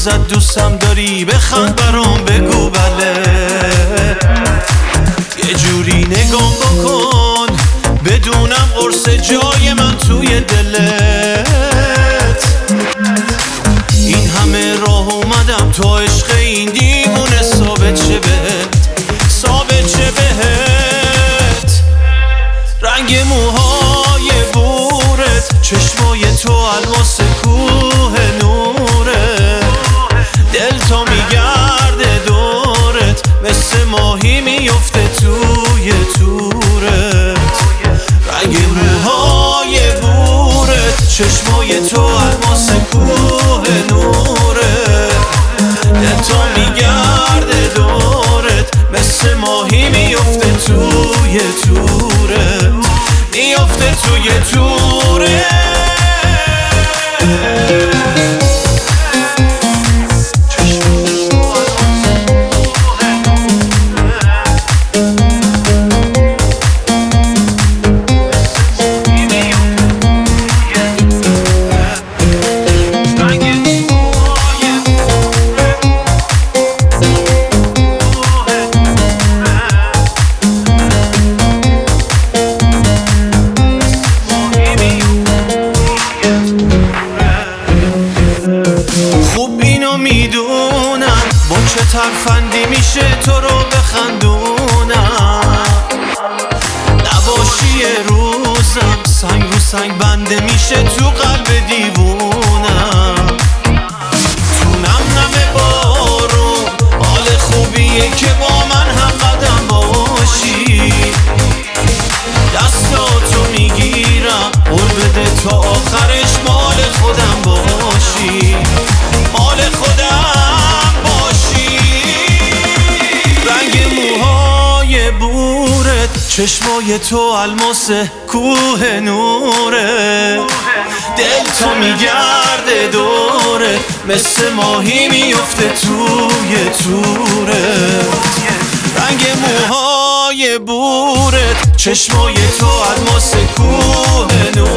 ازت دوستم داری بخند برام بگو بله. یه جوری نگام بکن بدونم قرص جای من توی دلت. این همه راه اومدم تا عشق این دیوونه ثابت شه بهت، ثابت شه بهت. رنگ موهای بورت، چشمای تو الماس کوه نوره، دل تا میگرده دورت مثل ماهی میفته توی تورت. رنگ موهای بورت، چشمای تو الماس کوه نوره، دل تا میگرده دورت مثل ماهی میفته توی تورت، میفته توی تورت. خوب اینو میدونم با چه ترفندی میشه تو رو بخندونم. نباشی یه روزم سنگ رو سنگ بنده میشه تو قلب دیوونم. تو نم نم بارون حال خوبیه که با من هم قدم باشی. دستاتو میگیرم قول بده تا آخرش مال خودم باشی، مال خودم باشی. رنگ موهای بورت، چشمای تو الماس کوه نوره، دل تو میگرده دوره مثل ماهی میفته توی تورت. رنگ موهای بورت، چشمای تو الماس کوه نوره،